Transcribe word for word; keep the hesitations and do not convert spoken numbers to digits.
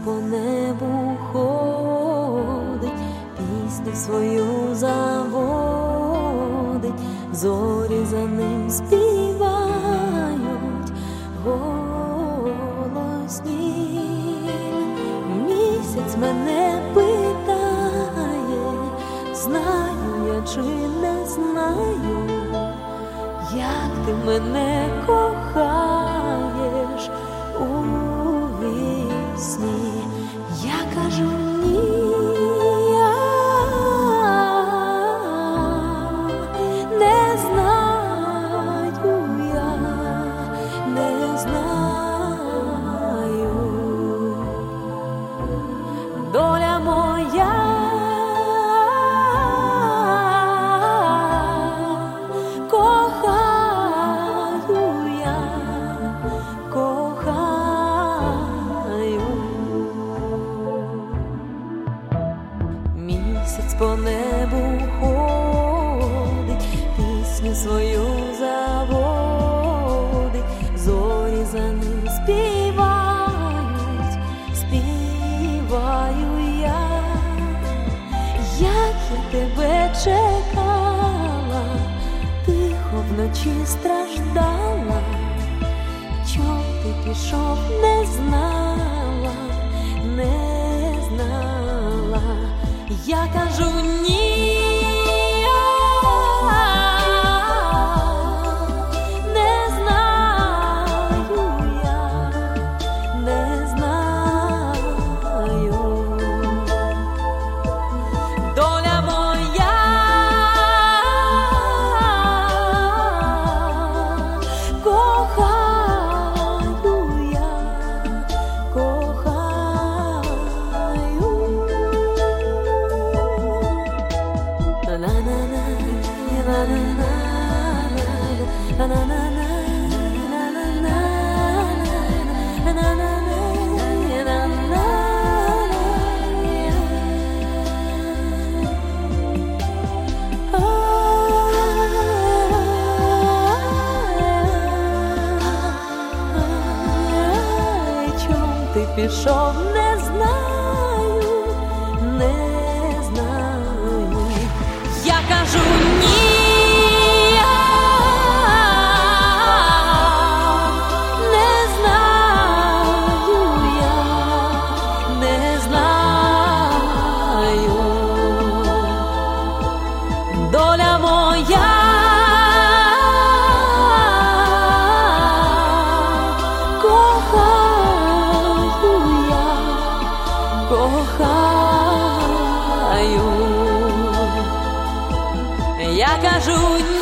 по небу ходить, пісню свою заводить, зорі за ним співають голосні. Місяць мене питає, знаю я чи не знаю, як ти мене кохаєш у вісні. Я кажу ні, я не знаю, я не знаю. Доля моя місяць по небу ходить, пісню свою заводить, зорі за ним співають, співаю я. Як я тебе чекала, тихо вночі страждала, чом ти пішов, не знала, не знала. Я кажу ні, не знаю, я не знаю. Доля моя кохаю я, кохаю. Чом ти пішов, не знаю, не знаю. Я кажу ні, не знаю, я не знаю. Доля моя кохаю я, кохаю. Я кажу ні.